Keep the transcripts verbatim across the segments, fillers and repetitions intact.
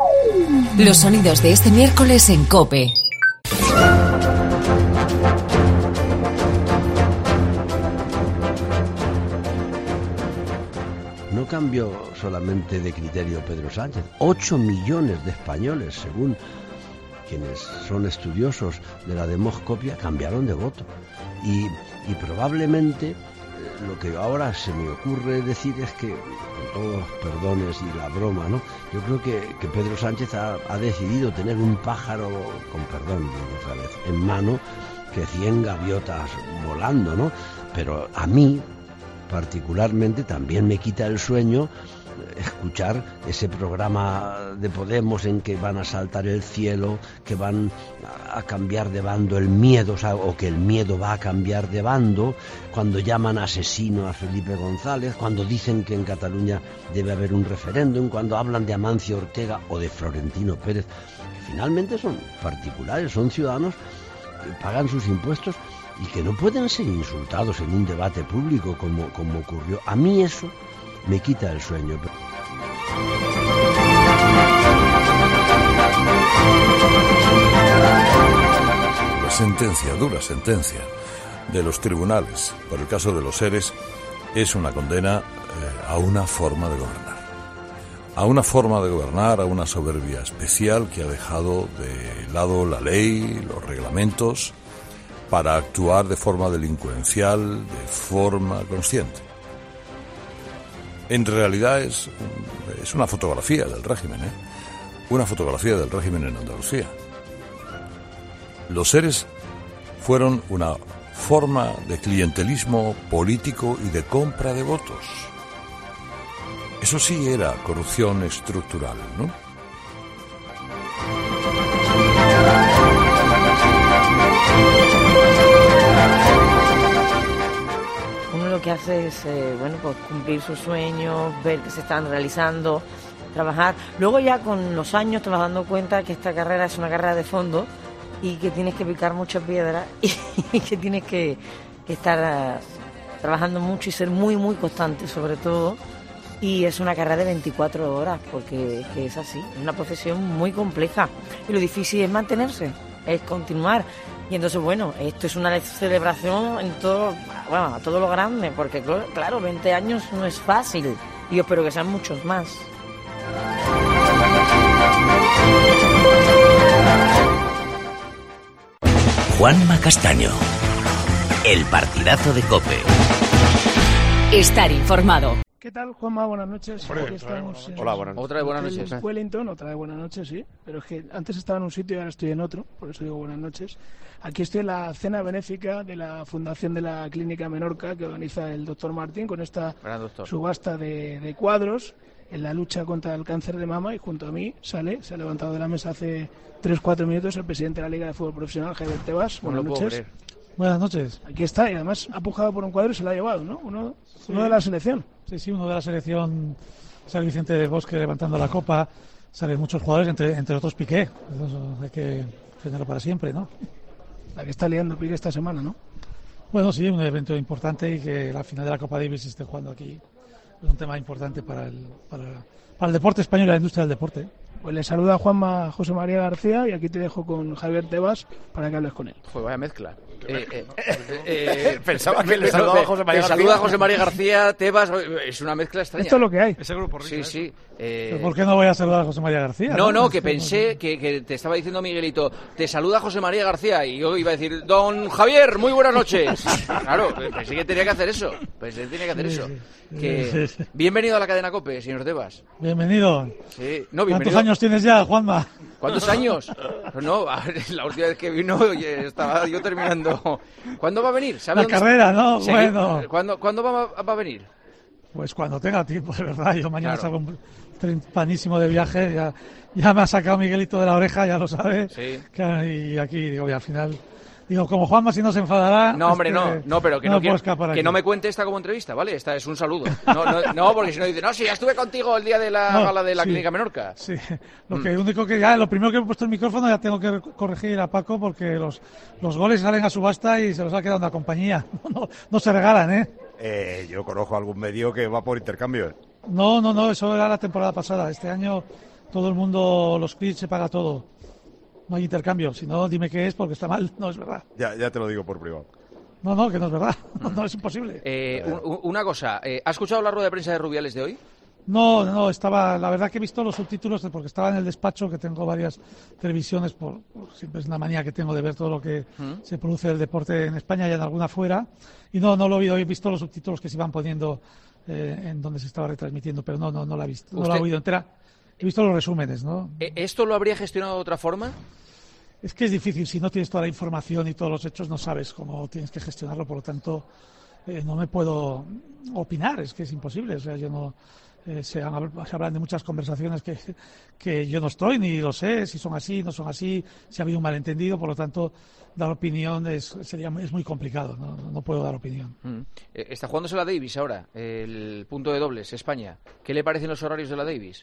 Los sonidos de este miércoles en COPE. No cambió solamente de criterio Pedro Sánchez. Ocho millones de españoles, según quienes son estudiosos de la demoscopia, cambiaron de voto. Y, y probablemente eh, lo que ahora se me ocurre decir es que, con todos los perdones y la broma, ¿no? Yo creo que, que Pedro Sánchez ha, ha decidido tener un pájaro, con perdón, digo otra vez, en mano, que cien gaviotas volando, ¿no? Pero a mí, particularmente, también me quita el sueño escuchar ese programa de Podemos en que van a saltar el cielo, que van a cambiar de bando el miedo, o sea, o que el miedo va a cambiar de bando, cuando llaman asesino a Felipe González, cuando dicen que en Cataluña debe haber un referéndum, cuando hablan de Amancio Ortega o de Florentino Pérez, que finalmente son particulares, son ciudadanos que pagan sus impuestos y que no pueden ser insultados en un debate público como, como ocurrió. A mí eso me quita el sueño. La sentencia, dura sentencia, de los tribunales por el caso de los seres es una condena eh, a una forma de gobernar. A una forma de gobernar, a una soberbia especial que ha dejado de lado la ley, los reglamentos, para actuar de forma delincuencial, de forma consciente. En realidad es, es una fotografía del régimen, ¿eh? Una fotografía del régimen en Andalucía. Los seres fueron una forma de clientelismo político y de compra de votos. Eso sí era corrupción estructural, ¿no? Lo que hace es eh, bueno, pues cumplir sus sueños, ver que se están realizando, trabajar. Luego ya con los años te vas dando cuenta que esta carrera es una carrera de fondo y que tienes que picar muchas piedras y, y que tienes que, que estar uh, trabajando mucho y ser muy, muy constante sobre todo. Y es una carrera de veinticuatro horas porque que es así, es una profesión muy compleja y lo difícil es mantenerse, es continuar. Y entonces, bueno, esto es una celebración en todo, bueno, a todo lo grande, porque claro, veinte años no es fácil y yo espero que sean muchos más. Juanma Castaño, el partidazo de COPE. Estar informado. ¿Qué tal, Juanma? Buenas noches. Hola, Aquí estamos en hola, buenas noches. Otra vez buenas noches. En Wellington, otra vez buenas noches, sí. Pero es que antes estaba en un sitio y ahora estoy en otro, por eso digo buenas noches. Aquí estoy en la cena benéfica de la Fundación de la Clínica Menorca que organiza el doctor Martín con esta subasta de, de cuadros en la lucha contra el cáncer de mama y junto a mí sale, se ha levantado de la mesa hace tres cuatro minutos el presidente de la Liga de Fútbol Profesional, Javier Tebas. Buenas no noches. Buenas noches. Aquí está y además ha pujado por un cuadro y se lo ha llevado, ¿no? Uno, sí. uno de la selección. Sí, sí, uno de la selección. Sale Vicente del Bosque levantando la copa. Salen muchos jugadores, entre, entre otros Piqué. Eso hay que tenerlo para siempre, ¿no? La que está liando Piqué esta semana, ¿no? Bueno, sí, un evento importante y que la final de la Copa Davis esté jugando aquí es un tema importante para el, para, para el deporte español y la industria del deporte. Pues le saluda Juanma José María García y aquí te dejo con Javier Tebas para que hables con él. Pues vaya mezcla. Eh, eh, eh, eh, Pensaba que le saludaba a José María García. Saluda a José María García, Tebas, es una mezcla extraña. Esto es lo que hay. Ese grupo rico, Sí, sí. Eh... ¿Por qué no voy a saludar a José María García? No, no, no que pensé que, que te estaba diciendo Miguelito, te saluda José María García y yo iba a decir, don Javier, muy buenas noches. Claro, pensé que tenía que hacer eso. Pensé que tenía que hacer eso. Que... Bienvenido a la cadena COPE, señor Tebas. Bienvenido. Sí. No, bienvenido. ¿Cuántos años tienes ya, Juanma? ¿Cuántos años? No, la última vez que vino oye, estaba yo terminando. ¿Cuándo va a venir? ¿Sabe la carrera, no? ¿Sí? Bueno. ¿Cuándo, ¿cuándo va, va a venir? Pues cuando tenga tiempo, de verdad. Yo mañana claro. salgo un panísimo de viaje. Ya, ya me ha sacado Miguelito de la oreja, ya lo sabe. Sí. Que, y aquí, digo, y al final... Digo, como Juanma si no se enfadará... No, hombre, este, no, no, pero que no, no, que, que no me cuente esta como entrevista, ¿vale? Esta es un saludo. No, no, no porque si no dice, no, sí, ya estuve contigo el día de la no, gala de la sí, Clínica Menorca. Sí, lo que mm. único que ya, lo primero que he puesto el micrófono ya tengo que corregir a Paco porque los, los goles salen a subasta y se los ha quedado una compañía. No, no se regalan, ¿eh? Eh, yo conozco algún medio que va por intercambio. No, no, no, eso era la temporada pasada. Este año todo el mundo, los clics se paga todo. No hay intercambio. Si no, dime qué es porque está mal. No es verdad. Ya, ya te lo digo por privado. No, no, que no es verdad. No, no es imposible. Eh, un, una cosa, eh, ¿has escuchado la rueda de prensa de Rubiales de hoy? No, no, estaba, la verdad que he visto los subtítulos porque estaba en el despacho, que tengo varias televisiones, por, por siempre es una manía que tengo de ver todo lo que ¿Mm? se produce del deporte en España y en alguna fuera, y no, no lo he oído, he visto los subtítulos que se iban poniendo eh, en donde se estaba retransmitiendo, pero no, no, no la he visto, no la he oído entera, he visto los resúmenes, ¿no? ¿Esto lo habría gestionado de otra forma? Es que es difícil, si no tienes toda la información y todos los hechos, no sabes cómo tienes que gestionarlo, por lo tanto, eh, no me puedo opinar, es que es imposible, o sea, yo no... Eh, se, han, se hablan de muchas conversaciones que, que yo no estoy, ni lo sé, si son así, no son así, si ha habido un malentendido, por lo tanto, dar opinión es, sería, es muy complicado, no, no puedo dar opinión. Mm. Está jugándose la Davis ahora, el punto de dobles, España. ¿Qué le parecen los horarios de la Davis?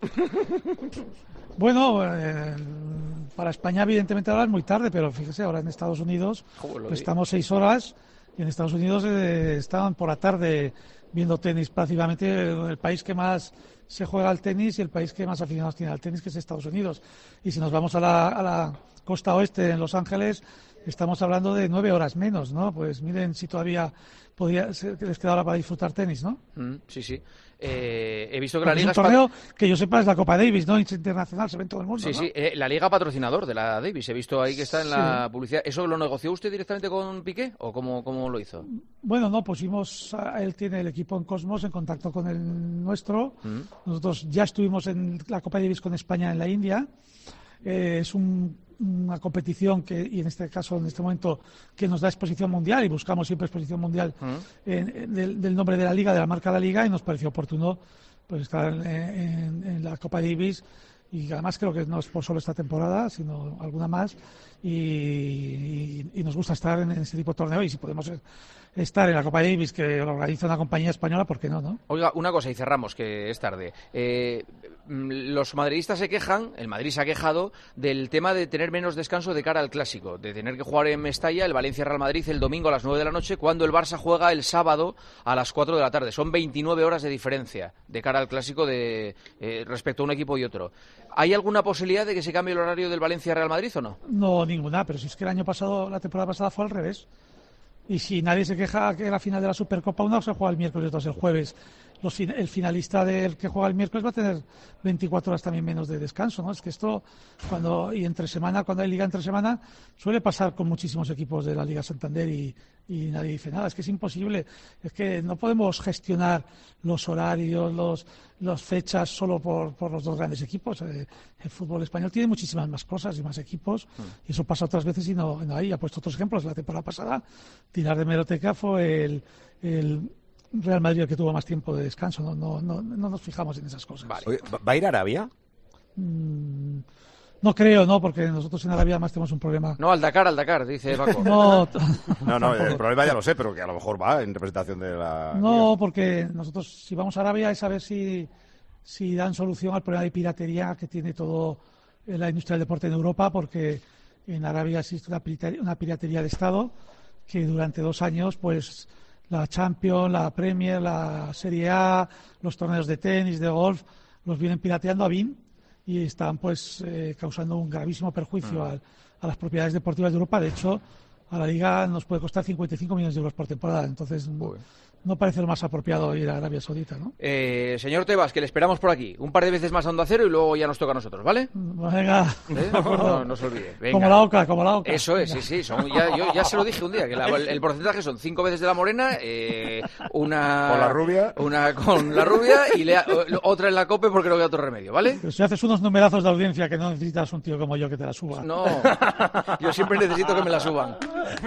Bueno, eh, para España evidentemente ahora es muy tarde, pero fíjese, ahora en Estados Unidos pues estamos seis horas y en Estados Unidos eh, estaban por la tarde viendo tenis, prácticamente el país que más se juega al tenis y el país que más aficionados tiene al tenis, que es Estados Unidos. Y si nos vamos a la, a la costa oeste, en Los Ángeles, estamos hablando de nueve horas menos, ¿no? Pues miren si todavía podría ser que les queda ahora para disfrutar tenis, ¿no? Mm, sí, sí. Eh, he visto que la Liga... Es un torneo que yo sepa es la Copa Davis, ¿no? Internacional, se ve en todo el mundo, Sí, ¿no? sí. Eh, la Liga patrocinador de la Davis. He visto ahí que está en sí. la publicidad. ¿Eso lo negoció usted directamente con Piqué o cómo, cómo lo hizo? Bueno, no, pusimos... Él tiene el equipo en Cosmos en contacto con el nuestro. Mm. Nosotros ya estuvimos en la Copa Davis con España en la India. Eh, es un... una competición que, y en este caso, en este momento, que nos da exposición mundial y buscamos siempre exposición mundial uh-huh. en, en, del, del nombre de la Liga, de la marca de la Liga, y nos pareció oportuno pues estar en, en, en la Copa Davis, y además creo que no es por solo esta temporada, sino alguna más, y, y, y nos gusta estar en, en este tipo de torneo, y si podemos estar en la Copa Davis, que lo organiza una compañía española, ¿por qué no, no? Oiga, una cosa y cerramos, que es tarde. Eh, los madridistas se quejan, el Madrid se ha quejado del tema de tener menos descanso de cara al Clásico, de tener que jugar en Mestalla el Valencia-Real Madrid el domingo a las nueve de la noche, cuando el Barça juega el sábado a las cuatro de la tarde. Son veintinueve horas de diferencia de cara al Clásico de eh, respecto a un equipo y otro. ¿Hay alguna posibilidad de que se cambie el horario del Valencia-Real Madrid o no? No, ninguna, pero si es que el año pasado, la temporada pasada fue al revés. Y si nadie se queja que la final de la Supercopa una se juega el miércoles y otra el jueves, los fin- el finalista del que juega el miércoles va a tener veinticuatro horas también menos de descanso, ¿no? Es que esto, cuando y entre semana, cuando hay liga entre semana, suele pasar con muchísimos equipos de la Liga Santander y, y nadie dice nada. Es que es imposible. Es que no podemos gestionar los horarios, los las fechas solo por, por los dos grandes equipos. Eh, el fútbol español tiene muchísimas más cosas y más equipos, mm. y eso pasa otras veces y no, no hay. Ha puesto otros ejemplos. La temporada pasada, tirar de hemeroteca fue el, el Real Madrid el que tuvo más tiempo de descanso. No, no, no, no nos fijamos en esas cosas. Vale. Oye, ¿va a ir a Arabia? Mm, no creo, no, porque nosotros en Arabia además tenemos un problema. No, al Dakar, al Dakar, dice Paco. no, no, no, el problema ya lo sé, pero que a lo mejor va en representación de la... No, porque nosotros si vamos a Arabia es a ver si, si dan solución al problema de piratería que tiene todo la industria del deporte en Europa, porque en Arabia existe una piratería, una piratería de Estado que durante dos años, pues la Champions, la Premier, la Serie A, los torneos de tenis, de golf, los vienen pirateando a B I N y están pues eh, causando un gravísimo perjuicio a, a las propiedades deportivas de Europa. De hecho, a la Liga nos puede costar cincuenta y cinco millones de euros por temporada. Entonces, no, no parece lo más apropiado ir a Arabia Saudita, ¿no? Eh, señor Tebas, que le esperamos por aquí. Un par de veces más a Onda Cero y luego ya nos toca a nosotros, ¿vale? Venga. ¿Eh? No, no se olvide. Venga. Como la oca, como la oca. Eso es, Venga. sí, sí. Son, ya, yo ya se lo dije un día, que la, el, el porcentaje son cinco veces de la morena, eh, una... Con la rubia. Una con la rubia y le, otra en la COPE porque no queda otro remedio, ¿vale? Pero si haces unos numerazos de audiencia que no necesitas un tío como yo que te la suba. No, yo siempre necesito que me la suban.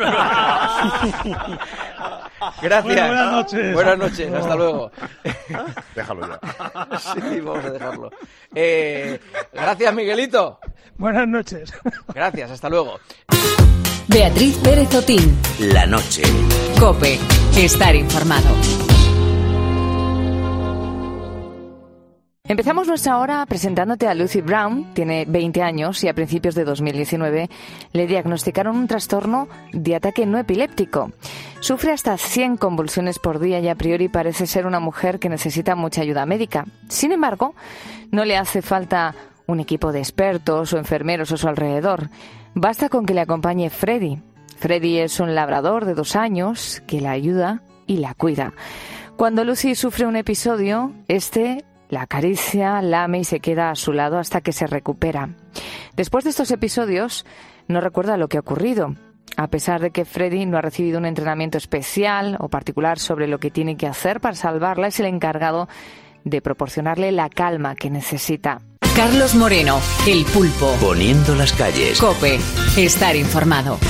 Gracias. Bueno, buenas noches. Buenas noches, hasta luego. Déjalo ya. Sí, vamos a dejarlo. Eh, gracias, Miguelito. Buenas noches. Gracias, hasta luego. Beatriz Pérez Otín. La noche. COPE. Estar informado. Empezamos nuestra hora presentándote a Lucy Brown. Tiene veinte años y a principios de dos mil diecinueve le diagnosticaron un trastorno de ataque no epiléptico. Sufre hasta cien convulsiones por día y a priori parece ser una mujer que necesita mucha ayuda médica. Sin embargo, no le hace falta un equipo de expertos o enfermeros a su alrededor. Basta con que le acompañe Freddy. Freddy es un labrador de dos años que la ayuda y la cuida. Cuando Lucy sufre un episodio, este la acaricia, lame y se queda a su lado hasta que se recupera. Después de estos episodios, no recuerda lo que ha ocurrido. A pesar de que Freddy no ha recibido un entrenamiento especial o particular sobre lo que tiene que hacer para salvarla, es el encargado de proporcionarle la calma que necesita. Carlos Moreno, El Pulpo. Poniendo las calles. COPE. Estar informado.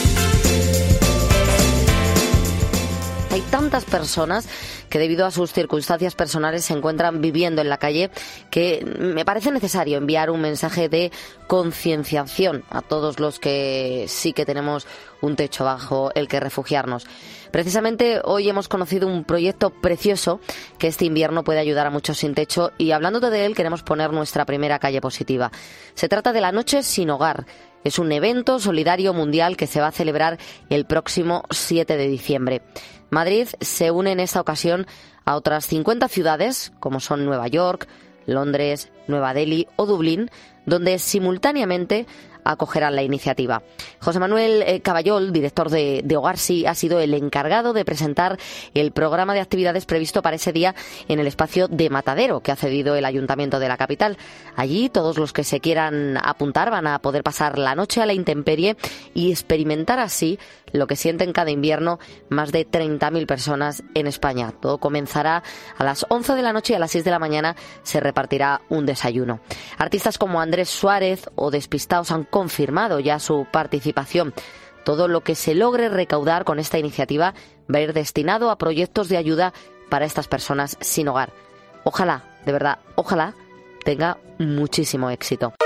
Hay tantas personas que debido a sus circunstancias personales se encuentran viviendo en la calle que me parece necesario enviar un mensaje de concienciación a todos los que sí que tenemos un techo bajo el que refugiarnos. Precisamente hoy hemos conocido un proyecto precioso que este invierno puede ayudar a muchos sin techo y hablándote de él queremos poner nuestra primera calle positiva. Se trata de la Noche Sin Hogar. Es un evento solidario mundial que se va a celebrar el próximo siete de diciembre. Madrid se une en esta ocasión a otras cincuenta ciudades, como son Nueva York, Londres, Nueva Delhi o Dublín, donde simultáneamente acogerán la iniciativa. José Manuel eh, Caballol, director de, de Hogar Sí, ha sido el encargado de presentar el programa de actividades previsto para ese día en el espacio de Matadero que ha cedido el Ayuntamiento de la capital. Allí todos los que se quieran apuntar van a poder pasar la noche a la intemperie y experimentar así lo que sienten cada invierno más de treinta mil personas en España. Todo comenzará a las once de la noche y a las seis de la mañana se repartirá un desayuno. Artistas como Andrés Suárez o Despistaos han confirmado ya su participación. Todo lo que se logre recaudar con esta iniciativa va a ir destinado a proyectos de ayuda para estas personas sin hogar. Ojalá, de verdad, ojalá tenga muchísimo éxito.